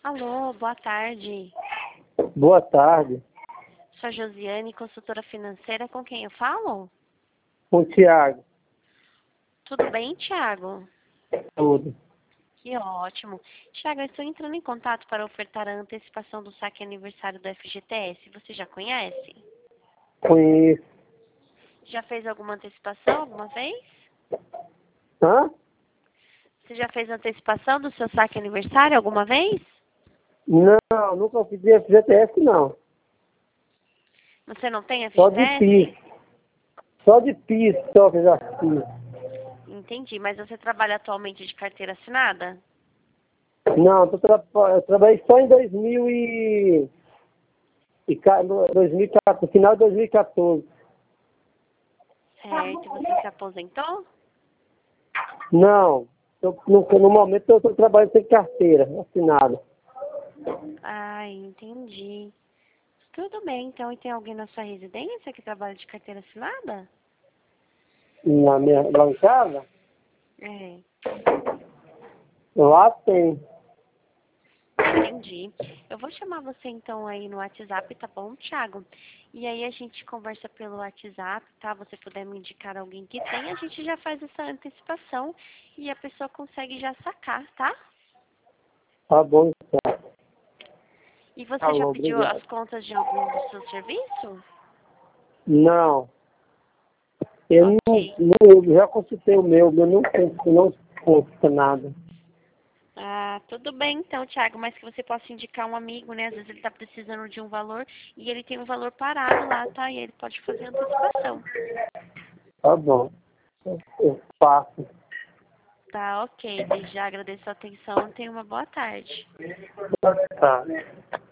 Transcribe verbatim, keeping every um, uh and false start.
Alô, boa tarde. Boa tarde, Sou a Josiane, consultora financeira. Com quem eu falo? com o Thiago. Tudo bem, Thiago? Tudo. Que ótimo. Thiago, eu estou entrando em contato para ofertar a antecipação do saque aniversário do F G T S. Você já conhece? Conheço. Já fez alguma antecipação alguma vez? Hã? Você já fez antecipação do seu saque aniversário alguma vez? Não, nunca fiz F G T S, não. Você não tem Só de F G T S? PIS. Só de PIS, só que eu já fiz. Entendi, mas você trabalha atualmente de carteira assinada? Não, tô tra eu trabalhei só em dois mil e... e ca- no dois mil e quatorze, no final de dois mil e quatorze. Certo, você se aposentou? Não, eu, no, no momento eu estou trabalhando sem carteira assinada. Ah, entendi. Tudo bem, então, e tem alguém na sua residência que trabalha de carteira assinada? Na minha, lá em casa, É, lá tem. entendi. Eu vou chamar você então aí no WhatsApp, tá bom, Thiago? E aí a gente conversa pelo WhatsApp, tá? Você puder me indicar alguém que tem, a gente já faz essa antecipação e a pessoa consegue já sacar, tá? Tá bom, então. E você já Alô, pediu obrigado. as contas de algum do seu serviço? Não. Eu não, Ok. não eu já consultei o meu, meu não consta, não consta nada. Ah, tudo bem então, Thiago, mas que você possa indicar um amigo, né? Às vezes ele tá precisando de um valor e ele tem um valor parado lá, tá? E ele pode fazer antecipação. Tá bom. Eu, eu faço. Tá, ok. Desde já agradeço a atenção. Tenha uma boa tarde. Tá.